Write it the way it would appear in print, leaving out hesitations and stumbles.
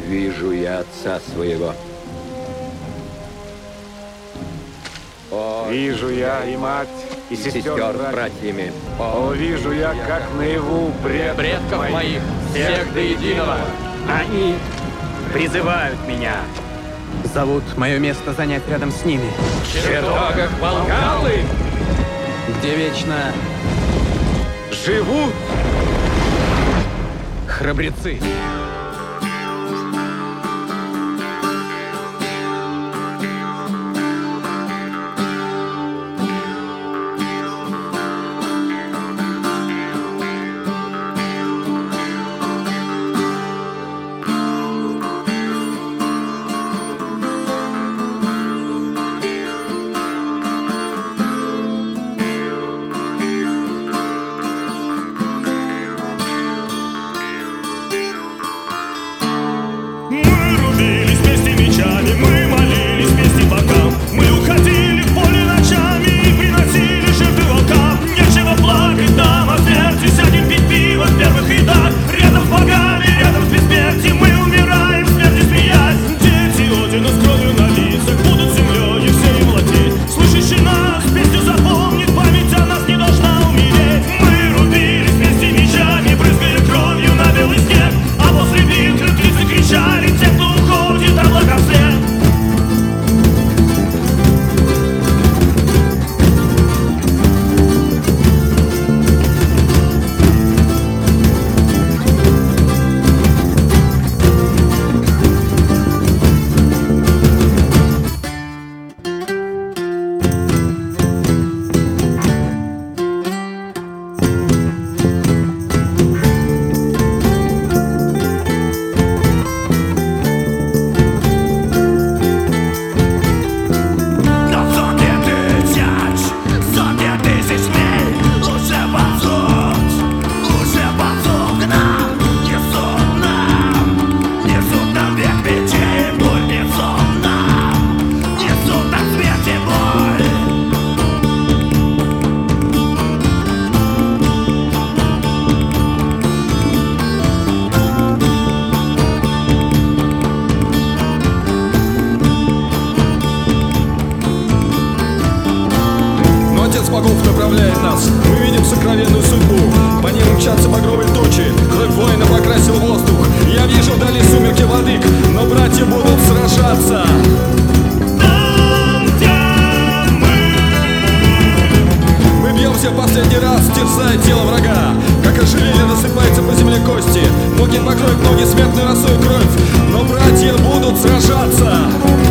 Вижу я отца своего. О, вижу я и мать, и сестер с братьями. О, вижу я, как наяву предков моих, всех до единого. Они призывают меня. Зовут мое место занять рядом с ними. В чертогах Валгаллы, где вечно живут храбрецы. Богов направляет нас. Мы видим сокровенную судьбу. По ним мчатся багровые тучи. Кровь воинов окрасил воздух. Я вижу вдали сумерки владык, но братья будут сражаться. Там, где мы бьемся в последний раз, терзая тело врага. Как ожерелье рассыпается по земле кости. Ноги покроют ноги смертной росой кровь, но братья будут сражаться.